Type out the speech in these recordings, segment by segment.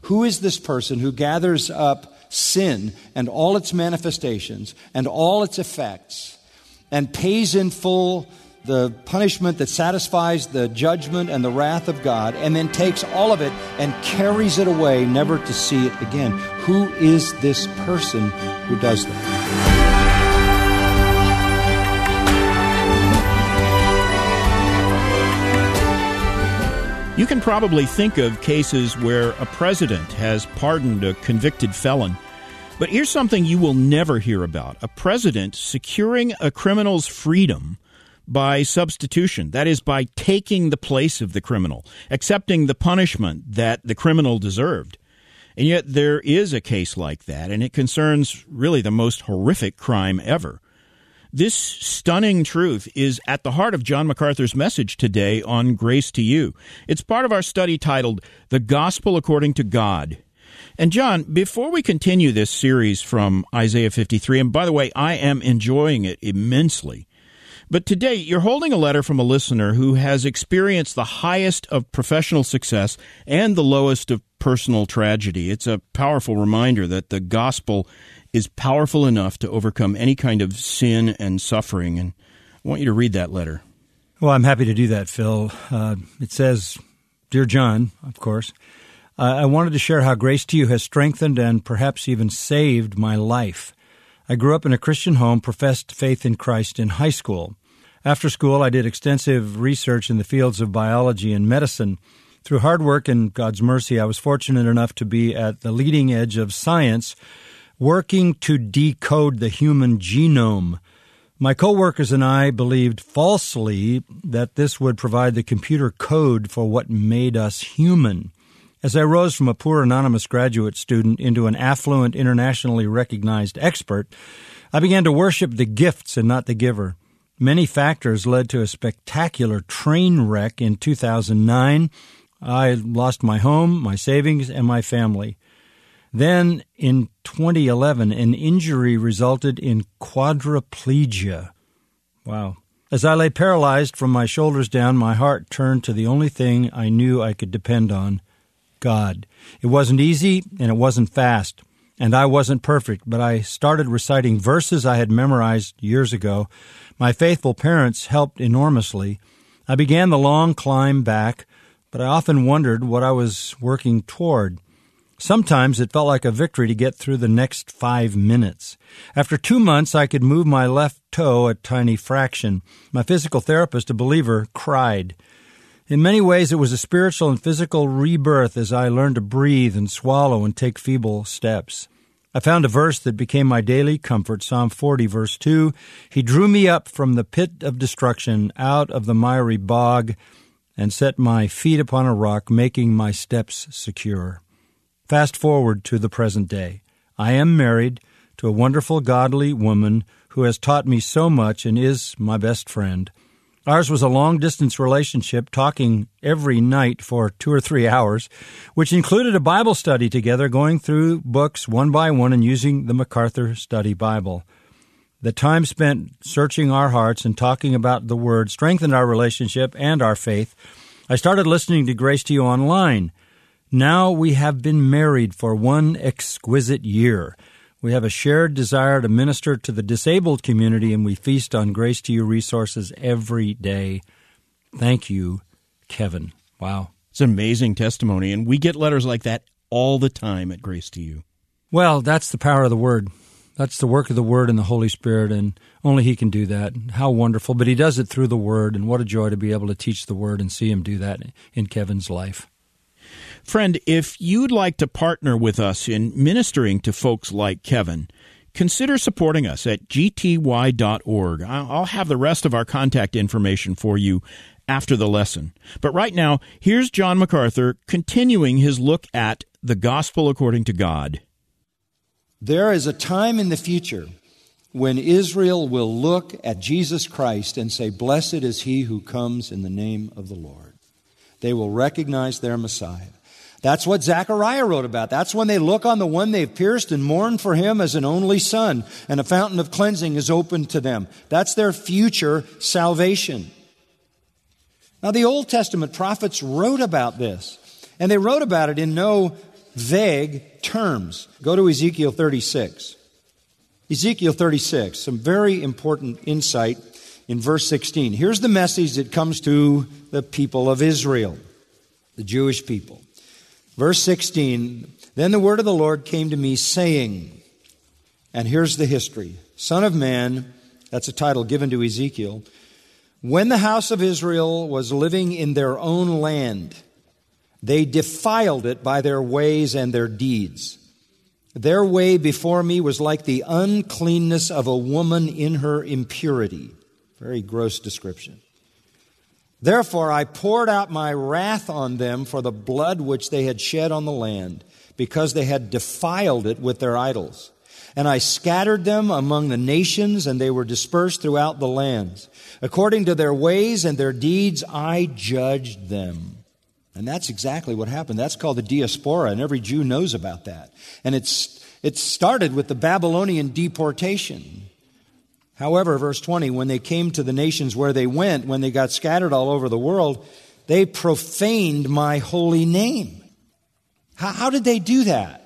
Who is this person who gathers up sin and all its manifestations and all its effects and pays in full the punishment that satisfies the judgment and the wrath of God, and then takes all of it and carries it away, never to see it again? Who is this person who does that? You can probably think of cases where a president has pardoned a convicted felon. But here's something you will never hear about: a president securing a criminal's freedom by substitution. That is, by taking the place of the criminal, accepting the punishment that the criminal deserved. And yet there is a case like that, and it concerns really the most horrific crime ever. This stunning truth is at the heart of John MacArthur's message today on Grace to You. It's part of our study titled The Gospel According to God. And John, before we continue this series from Isaiah 53, and by the way, I am enjoying it immensely, but today you're holding a letter from a listener who has experienced the highest of professional success and the lowest of personal tragedy. It's a powerful reminder that the gospel is powerful enough to overcome any kind of sin and suffering. And I want you to read that letter. Well, I'm happy to do that, Phil. It says, Dear John, of course, I wanted to share how Grace to You has strengthened and perhaps even saved my life. I grew up in a Christian home, professed faith in Christ in high school. After school, I did extensive research in the fields of biology and medicine. Through hard work and God's mercy, I was fortunate enough to be at the leading edge of science, working to decode the human genome. My co-workers and I believed falsely that this would provide the computer code for what made us human. As I rose from a poor anonymous graduate student into an affluent, internationally recognized expert, I began to worship the gifts and not the giver. Many factors led to a spectacular train wreck in 2009. I lost my home, my savings, and my family. Then, in 2011, an injury resulted in quadriplegia. Wow. As I lay paralyzed from my shoulders down, my heart turned to the only thing I knew I could depend on, God. It wasn't easy, and it wasn't fast, and I wasn't perfect, but I started reciting verses I had memorized years ago. My faithful parents helped enormously. I began the long climb back, but I often wondered what I was working toward. Sometimes it felt like a victory to get through the next 5 minutes. After 2 months, I could move my left toe a tiny fraction. My physical therapist, a believer, cried. In many ways, it was a spiritual and physical rebirth as I learned to breathe and swallow and take feeble steps. I found a verse that became my daily comfort, Psalm 40, verse 2. He drew me up from the pit of destruction, out of the miry bog, and set my feet upon a rock, making my steps secure. Fast forward to the present day. I am married to a wonderful, godly woman who has taught me so much and is my best friend. Ours was a long-distance relationship, talking every night for 2 or 3 hours, which included a Bible study together, going through books one by one and using the MacArthur Study Bible. The time spent searching our hearts and talking about the Word strengthened our relationship and our faith. I started listening to Grace to You online. Now we have been married for 1 exquisite year. We have a shared desire to minister to the disabled community, and we feast on Grace to You resources every day. Thank you, Kevin. Wow. It's an amazing testimony, and we get letters like that all the time at Grace to You. Well, that's the power of the Word. That's the work of the Word and the Holy Spirit, and only He can do that. How wonderful. But He does it through the Word, and what a joy to be able to teach the Word and see Him do that in Kevin's life. Friend, if you'd like to partner with us in ministering to folks like Kevin, consider supporting us at gty.org. I'll have the rest of our contact information for you after the lesson. But right now, here's John MacArthur continuing his look at the gospel according to God. There is a time in the future when Israel will look at Jesus Christ and say, "Blessed is he who comes in the name of the Lord." They will recognize their Messiah. That's what Zechariah wrote about. That's when they look on the one they've pierced and mourn for him as an only son, and a fountain of cleansing is opened to them. That's their future salvation. Now, the Old Testament prophets wrote about this, and they wrote about it in no vague terms. Go to Ezekiel 36. Ezekiel 36, some very important insight in verse 16. Here's the message that comes to the people of Israel, the Jewish people. Verse 16, then the word of the Lord came to me saying, and here's the history. Son of man, that's a title given to Ezekiel, when the house of Israel was living in their own land, they defiled it by their ways and their deeds. Their way before me was like the uncleanness of a woman in her impurity. Very gross description. Therefore I poured out my wrath on them for the blood which they had shed on the land, because they had defiled it with their idols. And I scattered them among the nations, and they were dispersed throughout the lands. According to their ways and their deeds, I judged them. And that's exactly what happened. That's called the diaspora, and every Jew knows about that. And it started with the Babylonian deportation. However, verse 20, when they came to the nations where they went, when they got scattered all over the world, they profaned my holy name. How did they do that?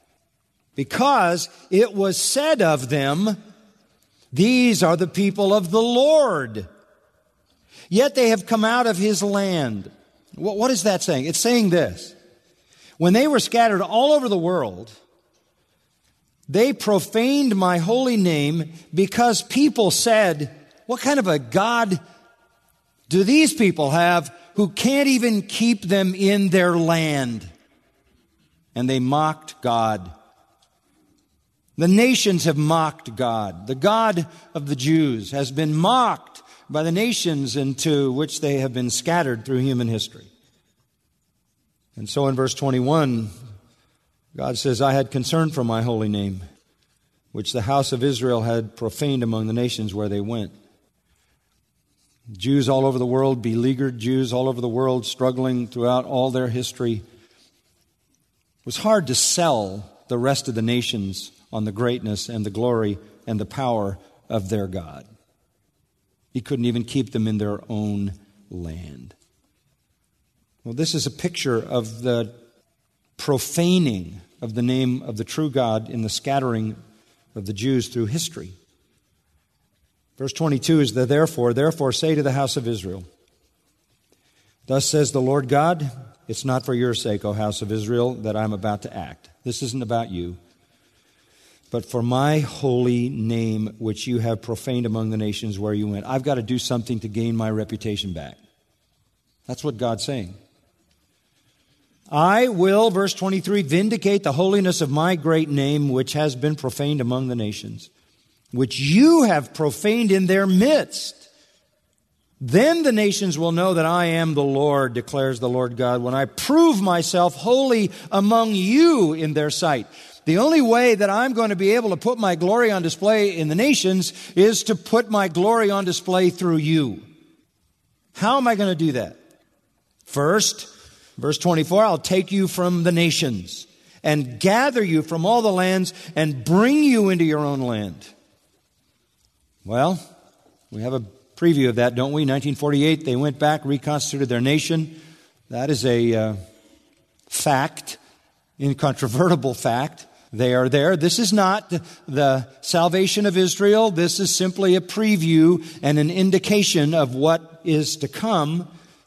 Because it was said of them, these are the people of the Lord. Yet they have come out of his land. What is that saying? It's saying this. When they were scattered all over the world, they profaned my holy name because people said, what kind of a God do these people have who can't even keep them in their land? And they mocked God. The nations have mocked God. The God of the Jews has been mocked by the nations into which they have been scattered through human history. And so in verse 21, God says, I had concern for my holy name, which the house of Israel had profaned among the nations where they went. Jews all over the world, beleaguered Jews all over the world, struggling throughout all their history. It was hard to sell the rest of the nations on the greatness and the glory and the power of their God. He couldn't even keep them in their own land. Well, this is a picture of the profaning of the name of the true God in the scattering of the Jews through history. Verse 22 is the therefore say to the house of Israel, thus says the Lord God, it's not for your sake, O house of Israel, that I'm about to act. This isn't about you, but for my holy name, which you have profaned among the nations where you went. I've got to do something to gain my reputation back. That's what God's saying. I will, verse 23, vindicate the holiness of my great name, which has been profaned among the nations, which you have profaned in their midst. Then the nations will know that I am the Lord, declares the Lord God, when I prove myself holy among you in their sight. The only way that I'm going to be able to put my glory on display in the nations is to put my glory on display through you. How am I going to do that? First, verse 24, I'll take you from the nations and gather you from all the lands and bring you into your own land. Well, we have a preview of that, don't we? 1948, they went back, reconstituted their nation. That is a fact, incontrovertible fact. They are there. This is not the salvation of Israel. This is simply a preview and an indication of what is to come.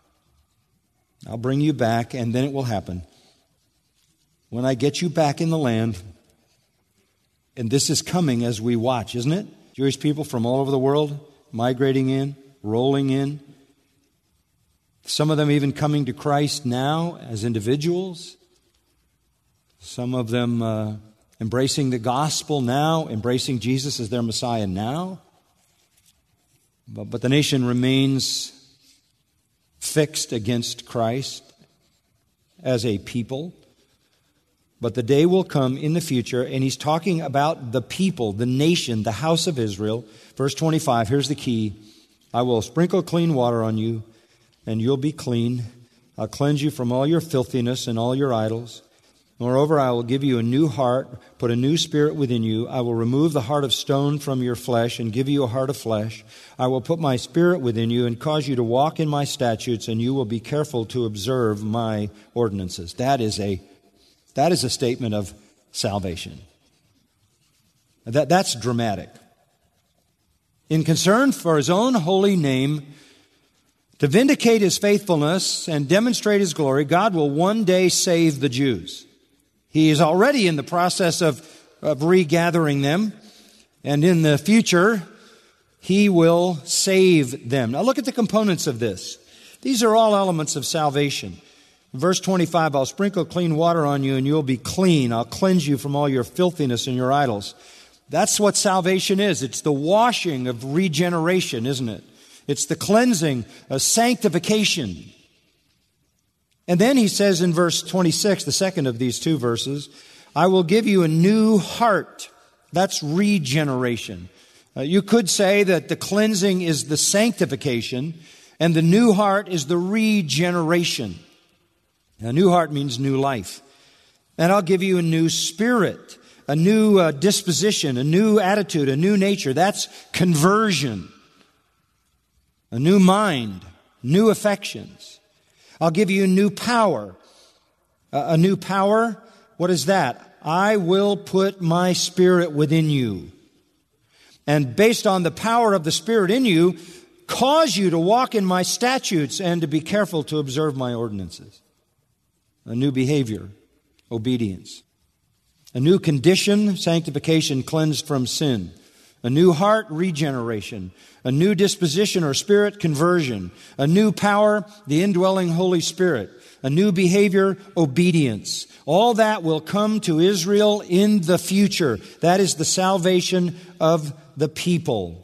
I'll bring you back, and then it will happen. When I get you back in the land, and this is coming as we watch, isn't it? Jewish people from all over the world migrating in, rolling in. Some of them even coming to Christ now as individuals. Some of them embracing the gospel now, embracing Jesus as their Messiah now. But the nation remains fixed against Christ as a people. But the day will come in the future, and he's talking about the people, the nation, the house of Israel. Verse 25, here's the key. I will sprinkle clean water on you, and you'll be clean. I'll cleanse you from all your filthiness and all your idols. Moreover, I will give you a new heart, put a new spirit within you. I will remove the heart of stone from your flesh and give you a heart of flesh. I will put my spirit within you and cause you to walk in my statutes, and you will be careful to observe my ordinances. That is a That is a statement of salvation. That's dramatic. In concern for His own holy name, to vindicate His faithfulness and demonstrate His glory, God will one day save the Jews. He is already in the process of regathering them, and in the future, He will save them. Now look at the components of this. These are all elements of salvation. Verse 25, I'll sprinkle clean water on you and you'll be clean. I'll cleanse you from all your filthiness and your idols. That's what salvation is. It's the washing of regeneration, isn't it? It's the cleansing, sanctification. And then he says in verse 26, the second of these two verses, I will give you a new heart. That's regeneration. You could say that the cleansing is the sanctification and the new heart is the regeneration. A new heart means new life. And I'll give you a new spirit, a new disposition, a new attitude, a new nature. That's conversion. A new mind, new affections. I'll give you a new power. A new power, what is that? I will put my Spirit within you. And based on the power of the Spirit in you, cause you to walk in my statutes and to be careful to observe my ordinances. A new behavior, obedience. A new condition, sanctification, cleansed from sin. A new heart, regeneration. A new disposition or spirit, conversion. A new power, the indwelling Holy Spirit. A new behavior, obedience. All that will come to Israel in the future. That is the salvation of the people.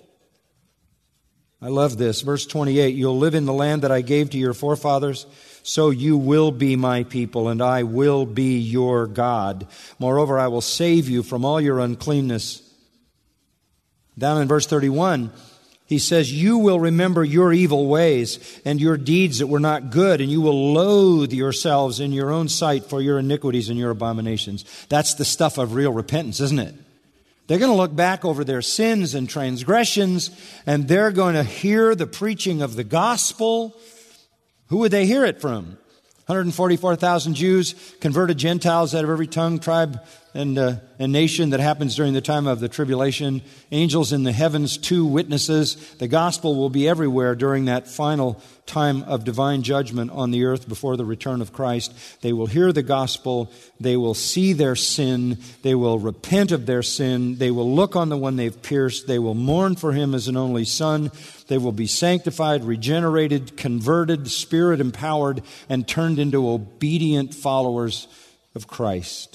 I love this. Verse 28, you'll live in the land that I gave to your forefathers, so you will be my people, and I will be your God. Moreover, I will save you from all your uncleanness. Down in verse 31, he says, you will remember your evil ways and your deeds that were not good, and you will loathe yourselves in your own sight for your iniquities and your abominations. That's the stuff of real repentance, isn't it? They're going to look back over their sins and transgressions, and they're going to hear the preaching of the gospel. Who would they hear it from? 144,000 Jews, converted Gentiles out of every tongue, tribe, and nation that happens during the time of the tribulation. Angels in the heavens, 2 witnesses. The gospel will be everywhere during that final time of divine judgment on the earth before the return of Christ. They will hear the gospel. They will see their sin. They will repent of their sin. They will look on the one they've pierced. They will mourn for him as an only son. They will be sanctified, regenerated, converted, Spirit empowered, and turned into obedient followers of Christ.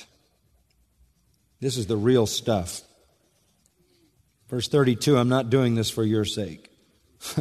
This is the real stuff. Verse 32, I'm not doing this for your sake. For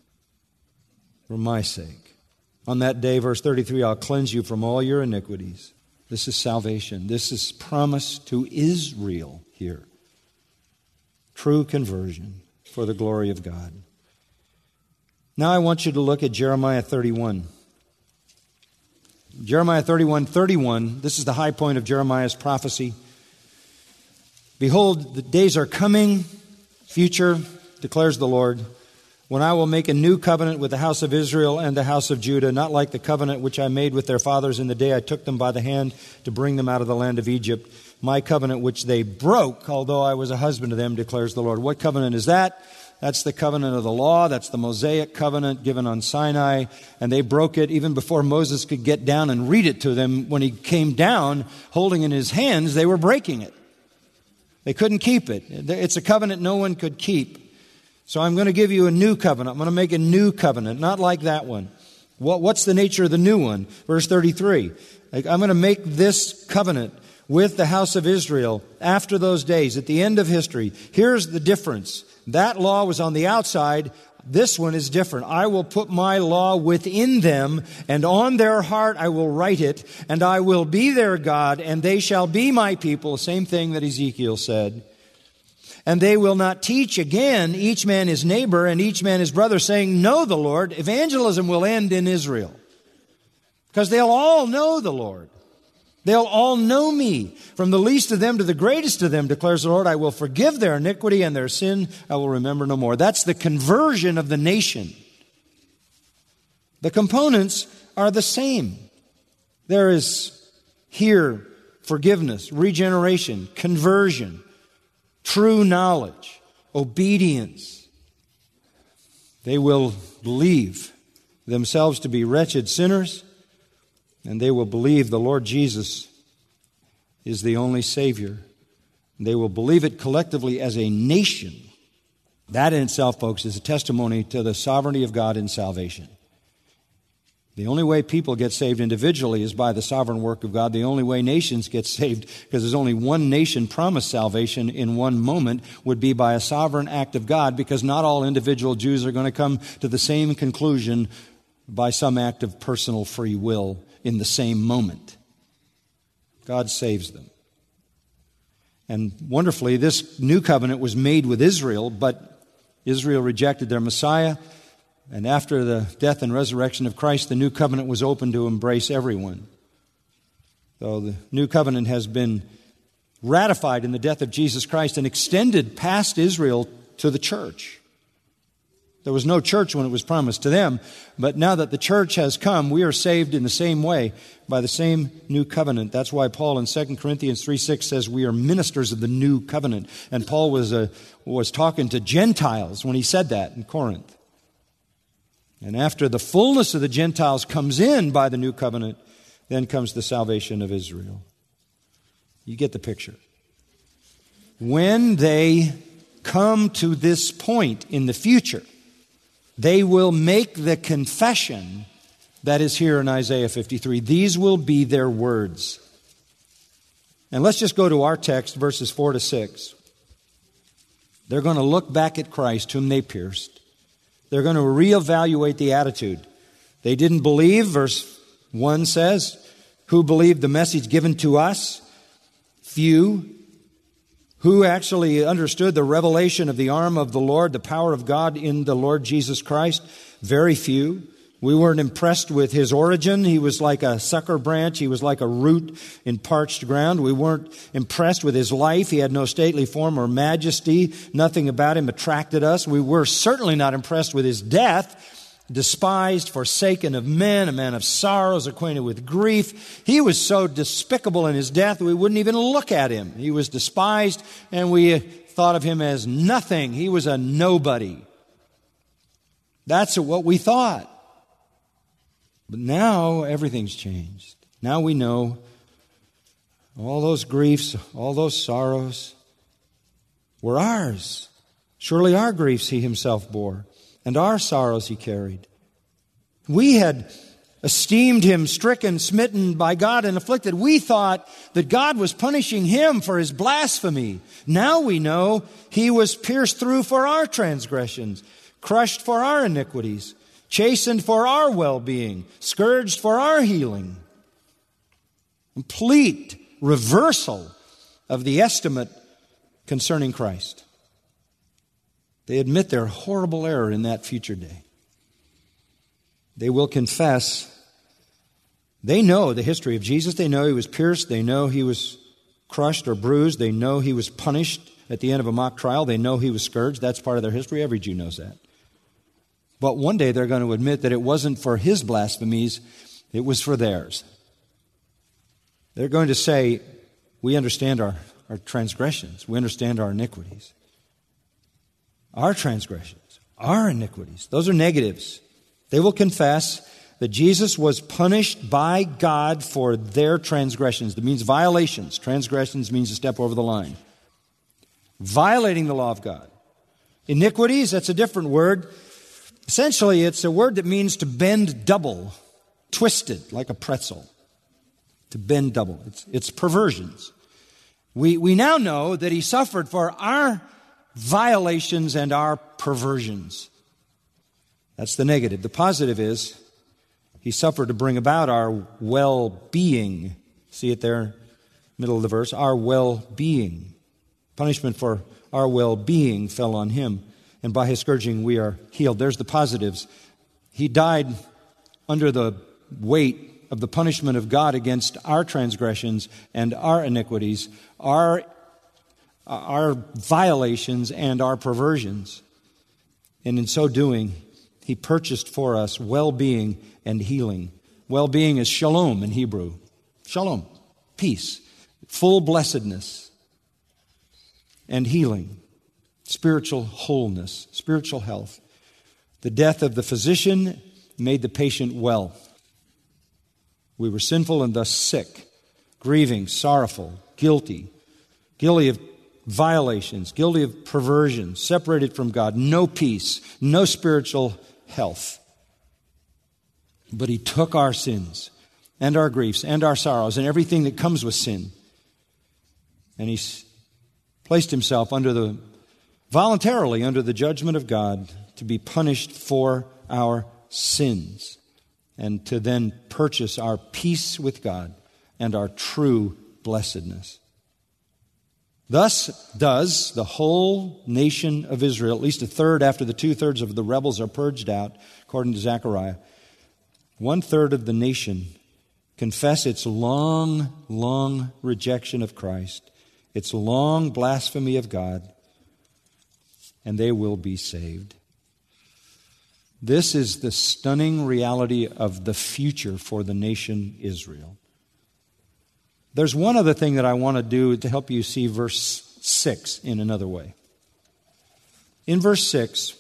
my sake. On that day, verse 33, I'll cleanse you from all your iniquities. This is salvation. This is promise to Israel here. True conversion for the glory of God. Now I want you to look at Jeremiah 31. Jeremiah 31:31, this is the high point of Jeremiah's prophecy. Behold, the days are coming, future, declares the Lord, when I will make a new covenant with the house of Israel and the house of Judah, not like the covenant which I made with their fathers in the day I took them by the hand to bring them out of the land of Egypt, my covenant which they broke, although I was a husband to them, declares the Lord. What covenant is that? That's the covenant of the law. That's the Mosaic covenant given on Sinai. And they broke it even before Moses could get down and read it to them. When he came down, holding in his hands, they were breaking it. They couldn't keep it. It's a covenant no one could keep. So I'm going to give you a new covenant. I'm going to make a new covenant, not like that one. What's the nature of the new one? Verse 33. I'm going to make this covenant with the house of Israel after those days, at the end of history. Here's the difference. That law was on the outside. This one is different. I will put my law within them, and on their heart I will write it, and I will be their God, and they shall be my people. Same thing that Ezekiel said. And they will not teach again, each man his neighbor and each man his brother, saying, know the Lord. Evangelism will end in Israel, because they'll all know the Lord. They'll all know me. From the least of them to the greatest of them, declares the Lord, I will forgive their iniquity and their sin I will remember no more. That's the conversion of the nation. The components are the same. There is here forgiveness, regeneration, conversion, true knowledge, obedience. They will believe themselves to be wretched sinners, and they will believe the Lord Jesus is the only Savior. They will believe it collectively as a nation. That in itself, folks, is a testimony to the sovereignty of God in salvation. The only way people get saved individually is by the sovereign work of God. The only way nations get saved, because there's only one nation promised salvation in one moment, would be by a sovereign act of God, because not all individual Jews are going to come to the same conclusion by some act of personal free will in the same moment. God saves them. And wonderfully, this new covenant was made with Israel, but Israel rejected their Messiah. And after the death and resurrection of Christ, the new covenant was open to embrace everyone. So the new covenant has been ratified in the death of Jesus Christ and extended past Israel to the church. There was no church when it was promised to them, but now that the church has come, we are saved in the same way by the same new covenant. That's why Paul in 2 Corinthians 3:6 says we are ministers of the new covenant. And Paul was talking to Gentiles when he said that in Corinth. And after the fullness of the Gentiles comes in by the new covenant, then comes the salvation of Israel. You get the picture. When they come to this point in the future, they will make the confession that is here in Isaiah 53. These will be their words. And let's just go to our text, verses 4 to 6. They're going to look back at Christ, whom they pierced. They're going to reevaluate the attitude. They didn't believe, verse 1 says. Who believed the message given to us? Few. Who actually understood the revelation of the arm of the Lord, the power of God in the Lord Jesus Christ? Very few. We weren't impressed with His origin. He was like a sucker branch. He was like a root in parched ground. We weren't impressed with His life. He had no stately form or majesty. Nothing about Him attracted us. We were certainly not impressed with His death. Despised, forsaken of men, a man of sorrows, acquainted with grief. He was so despicable in His death, we wouldn't even look at Him. He was despised, and we thought of Him as nothing. He was a nobody. That's what we thought. But now everything's changed. Now we know all those griefs, all those sorrows were ours. Surely our griefs He Himself bore, and our sorrows He carried. We had esteemed Him stricken, smitten by God, and afflicted. We thought that God was punishing Him for His blasphemy. Now we know He was pierced through for our transgressions, crushed for our iniquities, chastened for our well-being, scourged for our healing. Complete reversal of the estimate concerning Christ. They admit their horrible error in that future day. They will confess. They know the history of Jesus. They know He was pierced. They know He was crushed or bruised. They know He was punished at the end of a mock trial. They know He was scourged. That's part of their history. Every Jew knows that. But one day they're going to admit that it wasn't for His blasphemies, it was for theirs. They're going to say, we understand our transgressions. We understand our iniquities. Our transgressions, our iniquities. Those are negatives. They will confess that Jesus was punished by God for their transgressions. That means violations. Transgressions means a step over the line. Violating the law of God. Iniquities, that's a different word. Essentially, it's a word that means to bend double, twisted like a pretzel. To bend double. It's perversions. We now know that He suffered for our violations and our perversions. That's the negative. The positive is He suffered to bring about our well-being. See it there, middle of the verse, our well-being. Punishment for our well-being fell on Him, and by His scourging we are healed. There's the positives. He died under the weight of the punishment of God against our transgressions and our iniquities, our violations and our perversions. And in so doing, He purchased for us well-being and healing. Well-being is shalom in Hebrew. Shalom, peace. full blessedness and healing, spiritual wholeness, spiritual health. The death of the physician made the patient well. We were sinful and thus sick, grieving, sorrowful, guilty of violations, guilty of perversion, separated from God, no peace, no spiritual health. But He took our sins and our griefs and our sorrows and everything that comes with sin, and He placed Himself voluntarily under the judgment of God to be punished for our sins and to then purchase our peace with God and our true blessedness. Thus does the whole nation of Israel, at least a third after the 2/3 of the rebels are purged out, according to Zechariah, 1/3 of the nation confess its long rejection of Christ, its long blasphemy of God, and they will be saved. This is the stunning reality of the future for the nation Israel. There's one other thing that I want to do to help you see verse 6 in another way. In verse 6,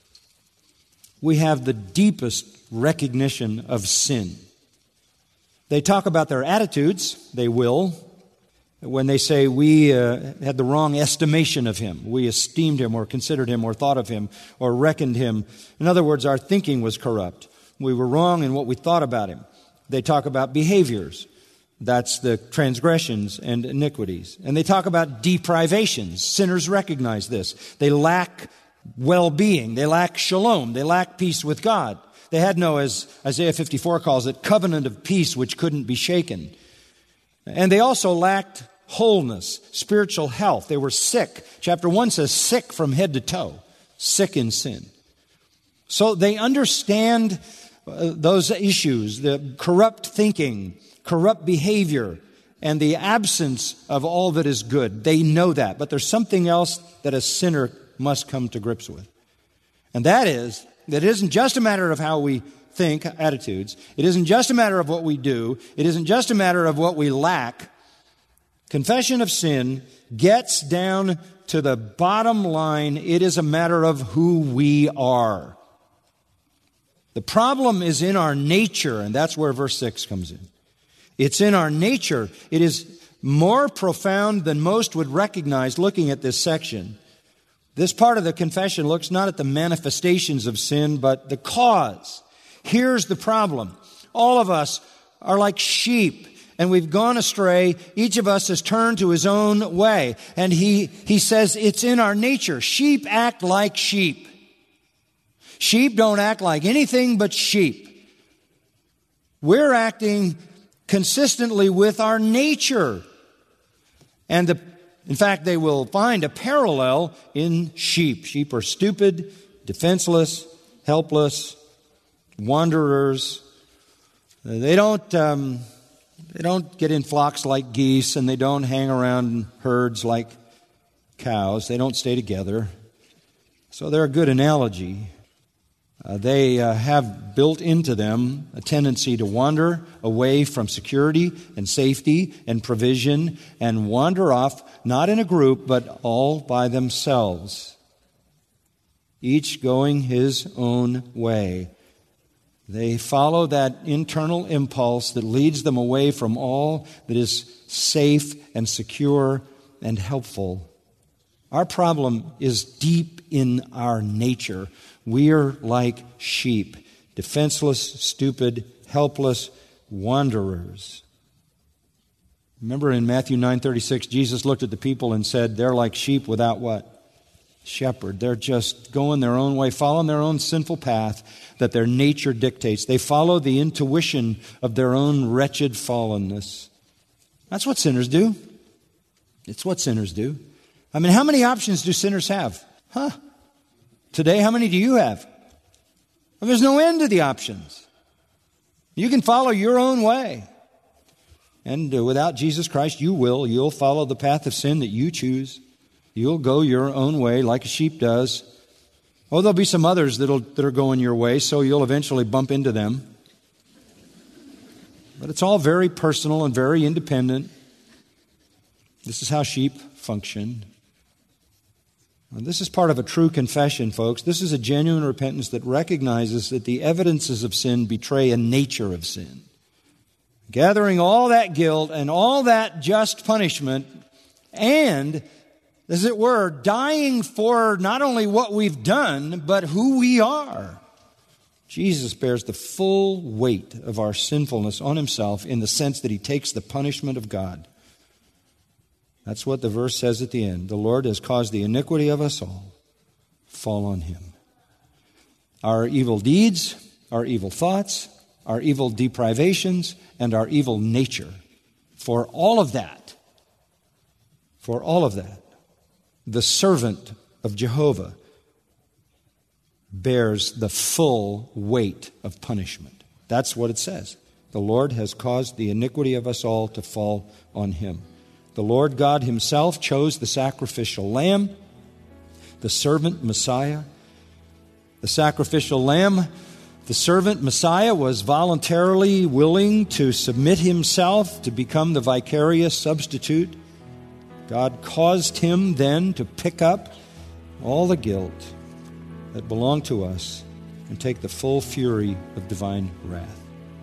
we have the deepest recognition of sin. They talk about their attitudes, they will, when they say we had the wrong estimation of Him. We esteemed Him or considered Him or thought of Him or reckoned Him. In other words, our thinking was corrupt. We were wrong in what we thought about Him. They talk about behaviors. That's the transgressions and iniquities. And they talk about deprivations. Sinners recognize this. They lack well-being. They lack shalom. They lack peace with God. They had no, as Isaiah 54 calls it, covenant of peace which couldn't be shaken. And they also lacked wholeness, spiritual health. They were sick. Chapter 1 says sick from head to toe, sick in sin. So they understand those issues, the corrupt thinking, corrupt behavior, and the absence of all that is good. They know that, but there's something else that a sinner must come to grips with. And that is, that it isn't just a matter of how we think, attitudes. It isn't just a matter of what we do. It isn't just a matter of what we lack. Confession of sin gets down to the bottom line. It is a matter of who we are. The problem is in our nature, and that's where verse 6 comes in. It's in our nature. It is more profound than most would recognize looking at this section. This part of the confession looks not at the manifestations of sin, but the cause. Here's the problem. All of us are like sheep, and we've gone astray. Each of us has turned to his own way. And he says it's in our nature. Sheep act like sheep. Sheep don't act like anything but sheep. We're acting consistently with our nature. And in fact, they will find a parallel in sheep. Sheep are stupid, defenseless, helpless, wanderers. They don't get in flocks like geese, and they don't hang around herds like cows. They don't stay together. So they're a good analogy. They have built into them a tendency to wander away from security and safety and provision and wander off, not in a group, but all by themselves, each going his own way. They follow that internal impulse that leads them away from all that is safe and secure and helpful. Our problem is deep in our nature. We are like sheep, defenseless, stupid, helpless wanderers. Remember in Matthew 9:36, Jesus looked at the people and said, they're like sheep without what? Shepherd. They're just going their own way, following their own sinful path that their nature dictates. They follow the intuition of their own wretched fallenness. That's what sinners do. It's what sinners do. I mean, how many options do sinners have? Today, how many do you have? Well, there's no end to the options. You can follow your own way. And without Jesus Christ, you'll follow the path of sin that you choose. You'll go your own way like a sheep does. Oh, there'll be some others that are going your way, so you'll eventually bump into them. But it's all very personal and very independent. This is how sheep function. This is part of a true confession, folks. This is a genuine repentance that recognizes that the evidences of sin betray a nature of sin. Gathering all that guilt and all that just punishment and, as it were, dying for not only what we've done, but who we are. Jesus bears the full weight of our sinfulness on himself in the sense that he takes the punishment of God. That's what the verse says at the end. The Lord has caused the iniquity of us all fall on him. Our evil deeds, our evil thoughts, our evil deprivations, and our evil nature. For all of that, the servant of Jehovah bears the full weight of punishment. That's what it says. The Lord has caused the iniquity of us all to fall on him. The Lord God himself chose the sacrificial lamb, the servant Messiah. The sacrificial lamb, the servant Messiah, was voluntarily willing to submit himself to become the vicarious substitute. God caused him then to pick up all the guilt that belonged to us and take the full fury of divine wrath.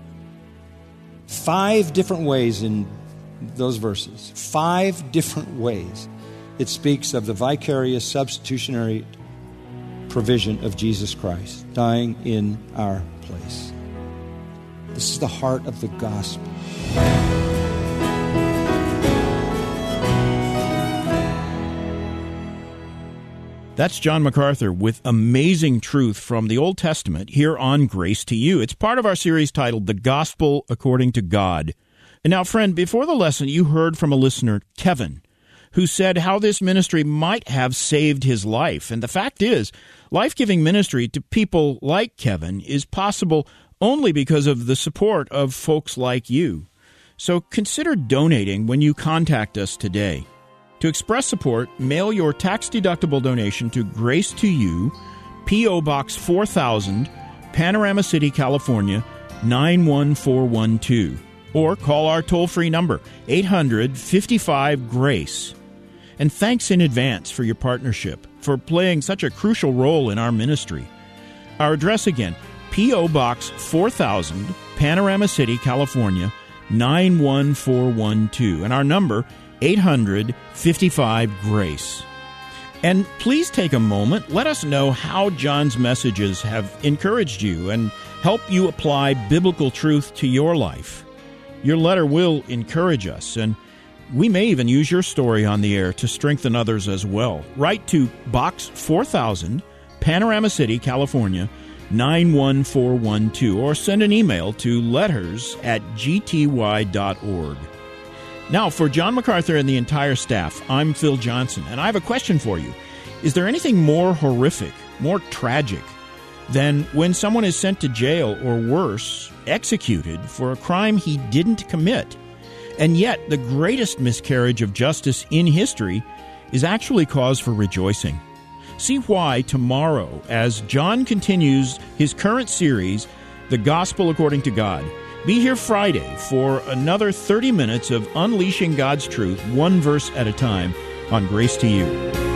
5 different ways in those verses, 5 different ways, it speaks of the vicarious substitutionary provision of Jesus Christ dying in our place. This is the heart of the gospel. That's John MacArthur with amazing truth from the Old Testament here on Grace to You. It's part of our series titled The Gospel According to God. And now, friend, before the lesson, you heard from a listener, Kevin, who said how this ministry might have saved his life. And the fact is, life-giving ministry to people like Kevin is possible only because of the support of folks like you. So consider donating when you contact us today. To express support, mail your tax-deductible donation to Grace to You, P.O. Box 4000, Panorama City, California, 91412. Or call our toll-free number, 800-55-GRACE. And thanks in advance for your partnership, for playing such a crucial role in our ministry. Our address again, P.O. Box 4000, Panorama City, California, 91412. And our number, 800-55-GRACE. And please take a moment, let us know how John's messages have encouraged you and help you apply biblical truth to your life. Your letter will encourage us, and we may even use your story on the air to strengthen others as well. Write to Box 4000, Panorama City, California, 91412, or send an email to letters@gty.org. Now, for John MacArthur and the entire staff, I'm Phil Johnson, and I have a question for you. Is there anything more horrific, more tragic, than when someone is sent to jail or worse, executed for a crime he didn't commit? And yet, the greatest miscarriage of justice in history is actually cause for rejoicing. See why tomorrow, as John continues his current series, The Gospel According to God. Be here Friday for another 30 minutes of unleashing God's truth, one verse at a time, on Grace to You.